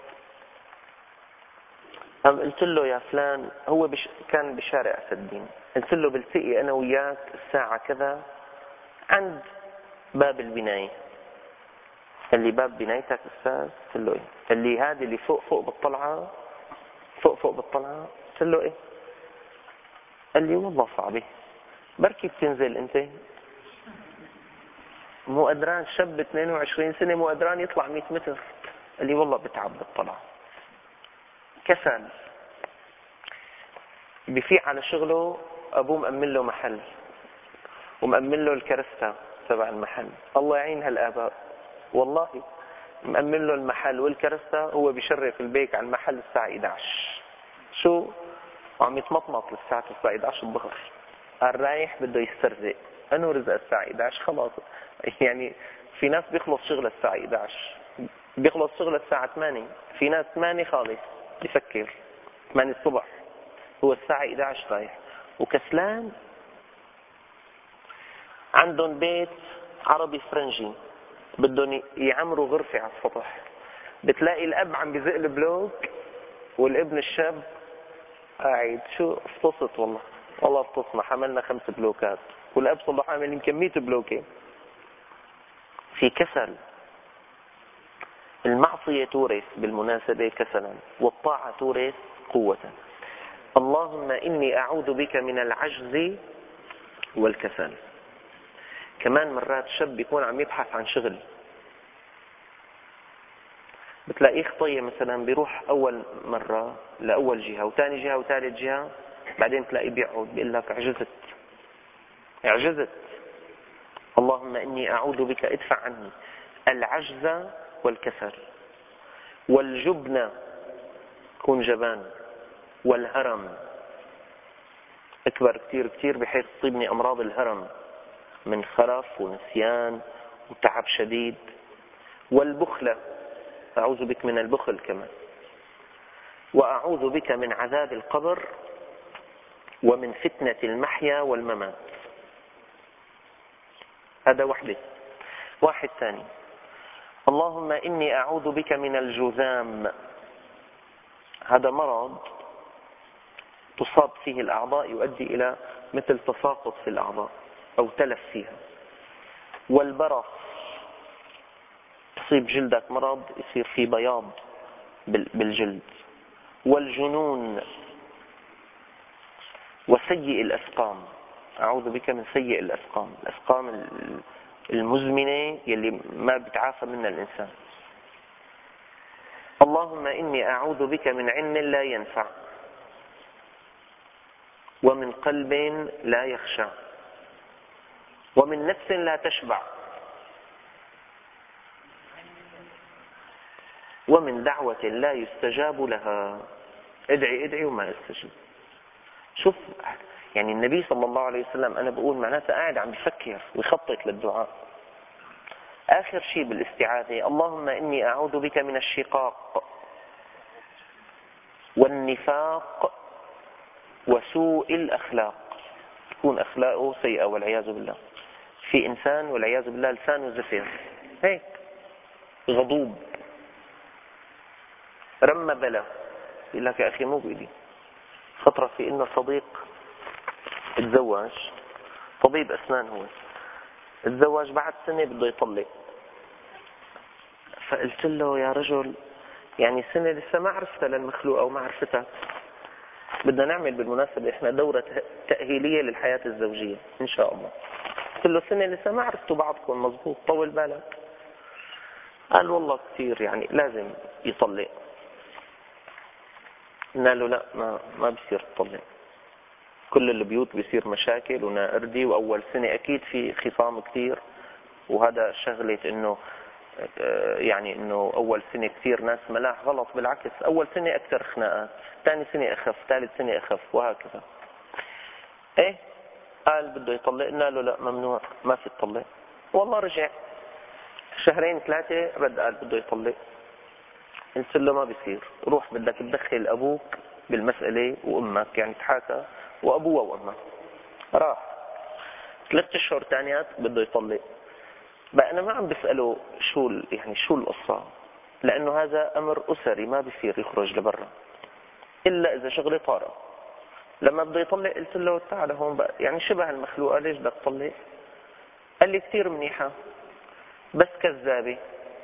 قام قلت له: يا فلان، هو بش... كان بشارع أسد الدين، قلت له: بلتقي أنا وياك الساعة كذا عند باب البناية. اللي باب بنايتك أستاذ؟ قلت له: إيه؟ اللي هذه اللي فوق فوق بالطلعة، فوق فوق بالطلعة. قلت له: إيه؟ قال لي: والله صعبة، بركي بتنزل أنت، مو قدران، شاب اثنين وعشرين سنة مو قدران يطلع مئة متر. قال لي: والله بتعب بالطلعة. كسل. بفيق على شغله، أبوه مأمن له محل ومأمن له الكرستة تبع المحل. الله يعين هالآباء والله، مأمن له المحل والكرستة، هو بيشرف البيك على المحل الساعة إحدى عشر، شو عم يتمطمط للساعة الساعة إحدى عشر الظهر. قال رايح بده يسترزق، أنه رزق الساعة إحدى عشر خلاص. يعني في ناس بيخلص شغل الساعة إحدى عشر، بيخلص شغل الساعة ثمانية، في ناس ثمانية خالص يفكر ثمانية الصبح، هو الساعة إحدى عشر رايح وكسلان. عندهم بيت عربي فرنجي بدهم يعمروا غرفة على السطح، بتلاقي الأب عم بيزق البلوك والابن الشاب قاعد. شو افتصت والله، والله افتصنا، حملنا خمس بلوكات والأب صلى الله عامل يمكن مئة بلوكة. في كسل. المعصية تورث بالمناسبة كسلا، والطاعة تورث قوة. اللهم إني أعوذ بك من العجز والكسل. كمان مرات شاب يكون عم يبحث عن شغل، بتلاقيه خطية مثلا، بيروح أول مرة لأول جهة وثاني جهة وثالث جهة، بعدين تلاقيه بيقعد بيقول لك عجزت عجزت. اللهم إني أعوذ بك، ادفع عني العجز والكسل والجبن، كون جبان، والهرم، اكبر كتير كتير بحيث تصيبني أمراض الهرم من خرف ونسيان وتعب شديد، والبخل، أعوذ بك من البخل كمان، وأعوذ بك من عذاب القبر ومن فتنة المحيا والممات. هذا وحده. واحد ثاني: اللهم إني أعوذ بك من الجذام، هذا مرض تصاب فيه الأعضاء يؤدي إلى مثل تساقط في الأعضاء أو تلف فيها. والبرص، تصيب جلدك مرض يصير فيه بياض بالجلد. والجنون وسيء الأسقام، أعوذ بك من سيء الأسقام، الأسقام المزمنة يلي ما بتعافى منها الإنسان. اللهم إني أعوذ بك من علم لا ينفع، ومن قلب لا يخشع، ومن نفس لا تشبع، ومن دعوة لا يستجاب لها. ادعي ادعي وما يستجيب. شوف يعني النبي صلى الله عليه وسلم، أنا بقول معناته قاعد عم بفكر ويخطط للدعاء. آخر شيء بالاستعاذة، اللهم إني أعوذ بك من الشقاق والنفاق وسوء الأخلاق، تكون أخلاقه سيئة والعياذ بالله. في إنسان والعياذ بالله لسانه زفر، هيك غضوب رمى بلا، يقول لك يا أخي مو بإيدي. فترة في إنه صديق اتزوج، طبيب أسنان هو، اتزوج بعد سنة بده يطلق. فقلت له يا رجل يعني سنة لسه ما عرفتها للمخلوق أو ما عرفتها، بدنا نعمل بالمناسبة إحنا دورة تأهيلية للحياة الزوجية إن شاء الله. قلت له سنة لسه ما عرفتوا بعضكم مزبوط، طول بالك. قال والله كثير يعني لازم يطلق. قلنا له لا، ما ما بيصير تطلق، كل البيوت بيصير مشاكل وناردي، وأول سنة أكيد في خصام كثير، وهذا شغلة إنه يعني إنه أول سنة كثير ناس ملاح، غلط بالعكس، أول سنة أكثر خناقات، ثاني سنة أخف، ثالث سنة أخف، وهكذا. إيه قال بده يطلق، قلنا له لا ممنوع، ما في تطلق. والله رجع شهرين ثلاثة رد قال بده يطلق. قلت له ما بيصير، روح بدك تدخل أبوك بالمسألة وأمك، يعني تحاكى وأبوه وأمك. راح ثلاث أشهر ثانيات بده يطلق. بقى أنا ما عم بسأله شو يعني شو القصة، لأنه هذا أمر أسري ما بيصير يخرج لبرا إلا إذا شغله طارئ. لما بده يطلق قلت له تعال هون بقى، يعني شبه المخلوقة، ليش بدك تطلق؟ قال لي كثير منيحة بس كذابة.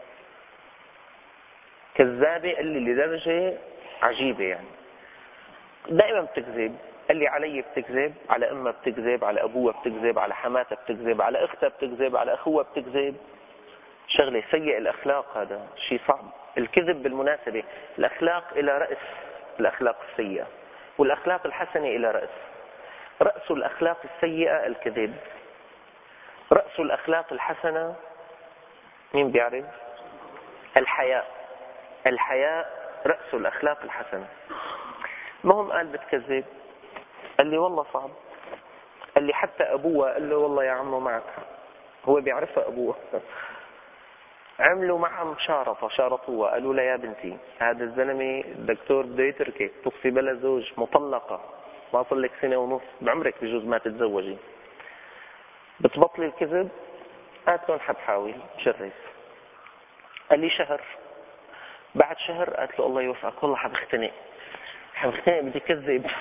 كذابة قال لي لدرجة عجيبة، يعني دائما بتكذب. قال لي علي بتكذب، على أمها بتكذب، على أبوها بتكذب، على حماتها بتكذب، على أختها بتكذب، على أخوها بتكذب. شغلة سيء الأخلاق، هذا شيء صعب. الكذب بالمناسبة الأخلاق إلى رأس، الأخلاق السيئة، والأخلاق الحسنة إلى رأس. رأس الأخلاق السيئة الكذب، رأس الأخلاق الحسنة مين بيعرف؟ الحياء. الحياء رأس الأخلاق الحسنة. المهم قال بتكذب. قال لي والله صعب. قال لي حتى أبوه قال له والله يا عمو معك، هو بيعرفها أبوه. عملوا معها مشارطة، شارطوها، قالوا له يا بنتي هذا الزلمة الدكتور بده يتركك، تصفي بلا زوج، مطلقة، ما صار لك سنة ونص، بعمرك بجوز ما تتزوجي، بتبطلي الكذب؟ قالت لهم حبحاول شرف. قال لي شهر. بعد شهر قالت له الله يوفقك والله حبختنق، حبختنق بدي كذب.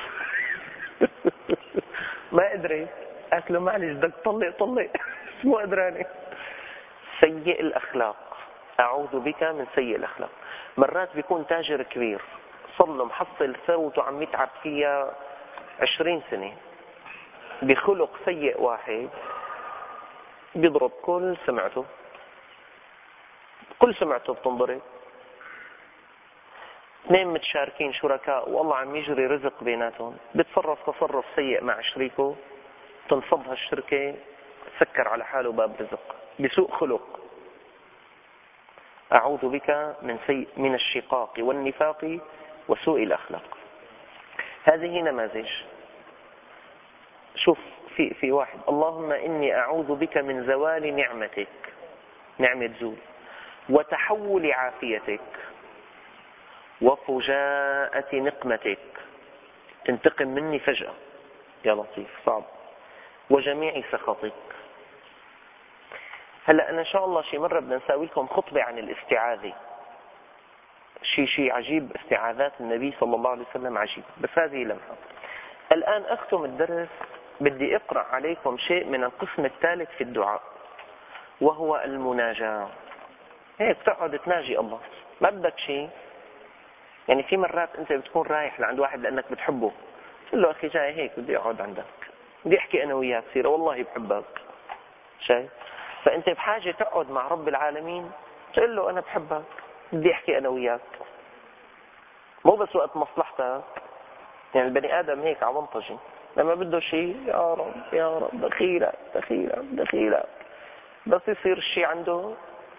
ما قدرت. قالت له معلش بدك تطلق طلق، مو قدراني. سيء الأخلاق، أعوذ بك من سيء الأخلاق. مرات بيكون تاجر كبير صار له محصل ثروته عم يتعب فيها عشرين سنة، بخلق سيء واحد بيضرب كل سمعته، كل سمعته بتنضرب. اثنين متشاركين شركاء والله عم يجري رزق بيناتهم، بيتصرف تصرف سيء مع شريكه، تنفض هالشركة، سكر على حاله باب رزق بسوء خلق. أعوذ بك من سيء من الشقاق والنفاق وسوء الأخلاق. هذه نماذج. شوف في في واحد، اللهم إني أعوذ بك من زوال نعمتك، نعمة زول، وتحول عافيتك، وفجاءة نقمتك، تنتقم مني فجأة، يا لطيف صعب، وجميع سخطك. هلأ أنا إن شاء الله شي مرة بدنا نساوي لكم خطبة عن الاستعاذة. شي شي عجيب، استعاذات النبي صلى الله عليه وسلم عجيب، بس هذه لمحة. الآن أختم الدرس، بدي أقرأ عليكم شيء من القسم الثالث في الدعاء، وهو المناجاة. هيك تقعد تناجي الله، ما بدك شيء. يعني في مرات أنت بتكون رايح لعند واحد لأنك بتحبه، تقول له أخي جاي هيك بدي أقعد عندك، بدي أحكي أنا وياك سيرة، والله بحبك. شايف؟ فأنت بحاجة تقعد مع رب العالمين تقول له أنا بحبك، بدي أحكي أنا وياك، مو بس وقت مصلحتك. يعني البني آدم هيك عوانطجي، لما بده شيء يا رب يا رب دخيلك دخيلك دخيلك، بس يصير الشيء عنده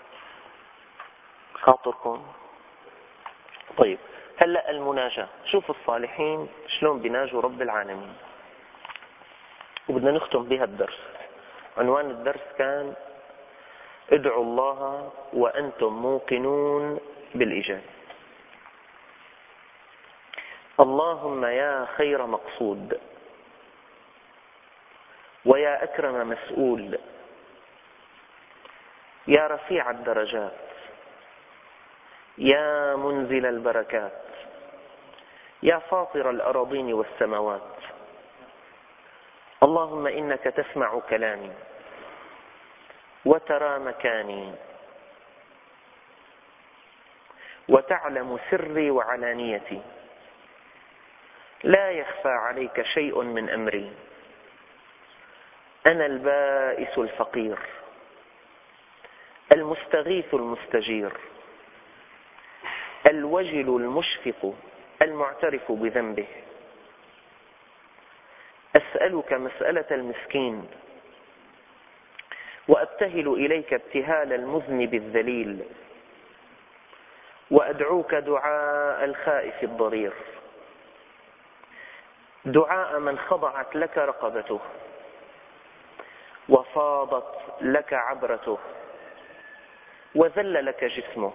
خاطركم. طيب هلأ المناجاة، شوفوا الصالحين شلون بيناجوا رب العالمين، وبدنا نختم بها الدرس. عنوان الدرس كان ادعوا الله وأنتم موقنون بالإجابة. اللهم يا خير مقصود، ويا أكرم مسؤول، يا رفيع الدرجات، يا منزل البركات، يا فاطر الأراضين والسماوات، اللهم إنك تسمع كلامي وترى مكاني وتعلم سري وعلانيتي، لا يخفى عليك شيء من أمري، أنا البائس الفقير المستغيث المستجير الوجل المشفق المعترف بذنبه، أسألك مسألة المسكين وأبتهل إليك ابتهال المذنب الذليل، وأدعوك دعاء الخائف الضرير، دعاء من خضعت لك رقبته وفاضت لك عبرته وذل لك جسمه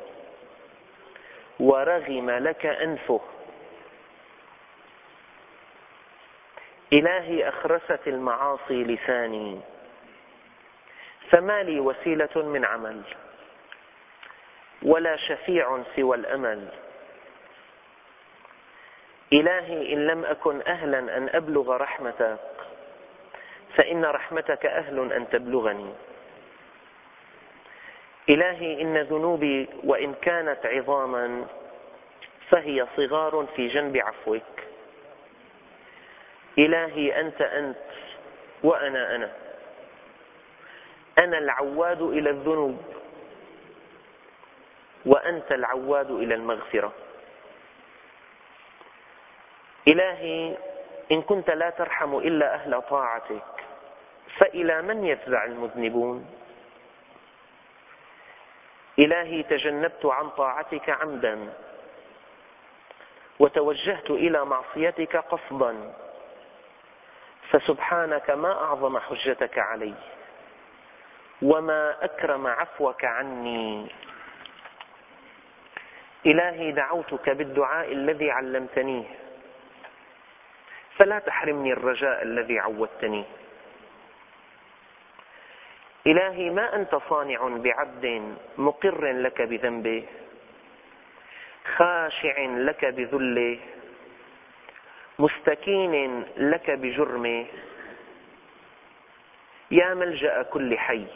ورغم لك أنفه. إلهي أخرست المعاصي لساني، فما لي وسيلة من عمل ولا شفيع سوى الأمل. إلهي إن لم أكن أهلا أن أبلغ رحمتك، فإن رحمتك أهل أن تبلغني. إلهي إن ذنوبي وإن كانت عظاما فهي صغار في جنب عفوك. إلهي أنت أنت وأنا أنا، أنا العواد إلى الذنوب وأنت العواد إلى المغفرة. إلهي إن كنت لا ترحم إلا أهل طاعتك، فإلى من يفزع المذنبون؟ إلهي تجنبت عن طاعتك عمدا وتوجهت إلى معصيتك قصدا، فسبحانك ما أعظم حجتك علي وما أكرم عفوك عني. إلهي دعوتك بالدعاء الذي علمتنيه، فلا تحرمني الرجاء الذي عودتني. إلهي ما أنت صانع بعبد مقر لك بذنبه خاشع لك بذله مستكين لك بجرمه. يا ملجأ كل حي،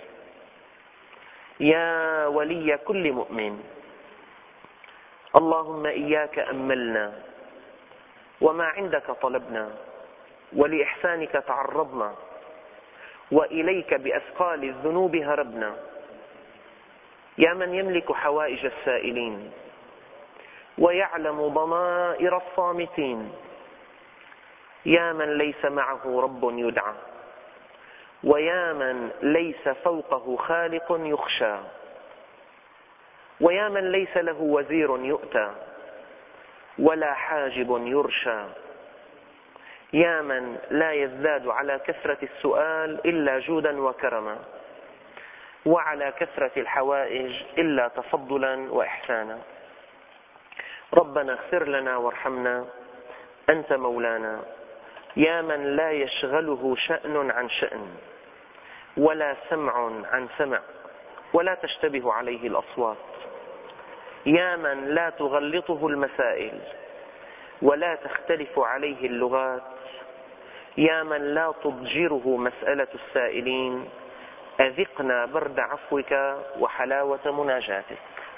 يا ولي كل مؤمن، اللهم إياك أملنا وما عندك طلبنا، ولإحسانك تعرضنا، وإليك بأثقال الذنوب هربنا. يا من يملك حوائج السائلين ويعلم ضمائر الصامتين، يا من ليس معه رب يدعى، ويا من ليس فوقه خالق يخشى، ويا من ليس له وزير يؤتى ولا حاجب يرشى، يا من لا يزداد على كثرة السؤال إلا جودا وكرما، وعلى كثرة الحوائج إلا تفضلا وإحسانا. ربنا اغفر لنا وارحمنا، أنت مولانا، يا من لا يشغله شأن عن شأن ولا سمع عن سمع ولا تشتبه عليه الأصوات، يا من لا تغلطه المسائل ولا تختلف عليه اللغات، يا من لا تضجره مسألة السائلين، أذقنا برد عفوك وحلاوة مناجاتك.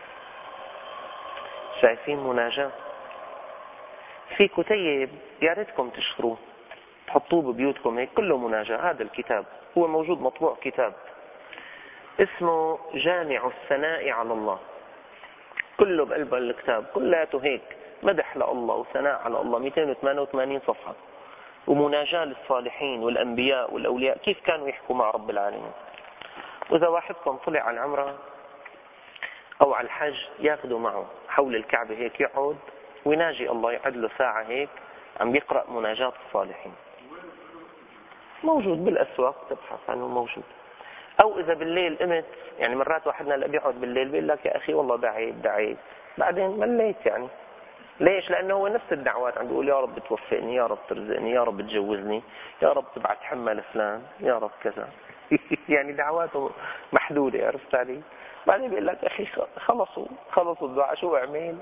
شايفين مناجاة؟ في كتيب يا ريتكم تشتروه تحطوه ببيوتكم، هيك كله مناجاة. هذا الكتاب هو موجود مطبوع كتاب اسمه جامع الثناء على الله، كله بقلب الكتاب، كلاته هيك مدح لله وثناء على الله، مئتين وثمانية وثمانين صفحة، ومناجاة للصالحين والأنبياء والأولياء كيف كانوا يحكوا مع رب العالمين. وإذا واحدكم طلع على العمرة أو على الحج ياخذوا معه حول الكعبة هيك، يقعد ويناجي الله، يقعد له ساعة هيك عم يقرأ مناجاة الصالحين. موجود بالأسواق، تبحث عنه موجود. أو إذا بالليل قمت، يعني مرات واحدنا اللي بيقعد بالليل بيقول لك يا أخي والله دعيت دعيت بعدين مليت. يعني ليش؟ لأنه هو نفس الدعوات عم بيقول يا رب توفقني، يا رب ترزقني، يا رب تجوزني، يا رب تبعت حمى لفلان، يا رب كذا. يعني دعواته محدودة، عرفت علي؟ بعدين بيقول لك أخي خلصوا خلصوا الدعاء، شو أعمل؟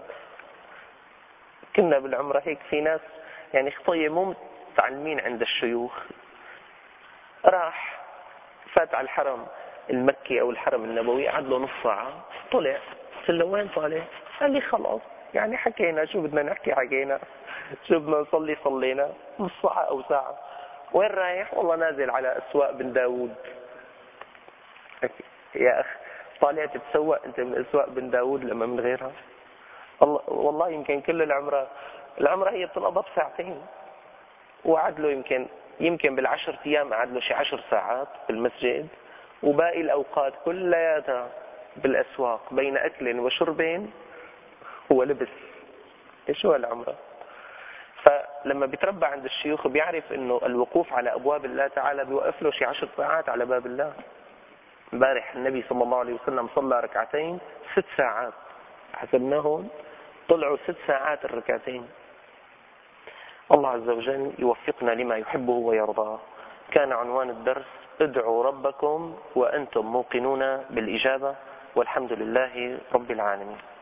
كنا بالعمرة هيك في ناس يعني خطية مو متعلمين عند الشيوخ، راح فات على الحرم المكي أو الحرم النبوي، قعد له نص ساعة، طلع، قلت له وين طالع؟ قال لي خلاص يعني حكينا، شو بدنا نحكي حكينا، شو بدنا نصلي صلينا، نص ساعة أو ساعة. وين رايح؟ والله نازل على أسواق بن داود. يا أخ طالع تتسوق أنت من أسواق بن داود لما من غيرها؟ والله يمكن كل العمرة العمرة هي بتنقضى بساعتين، وقعد له يمكن يمكن بالعشر أيام قعد له شي عشر ساعات في المسجد، وباقي الأوقات كلها بالأسواق بين أكل وشرب ولبس. إيش هو العمرة؟ فلما بيتربى عند الشيوخ بيعرف إنه الوقوف على أبواب الله تعالى بيوقف له شي عشر ساعات على باب الله. امبارح النبي صلى الله عليه وسلم صلى ركعتين ست ساعات، حسبناهم طلعوا ست ساعات الركعتين. الله عز وجل يوفقنا لما يحبه ويرضاه. كان عنوان الدرس ادعوا ربكم وأنتم موقنون بالإجابة، والحمد لله رب العالمين.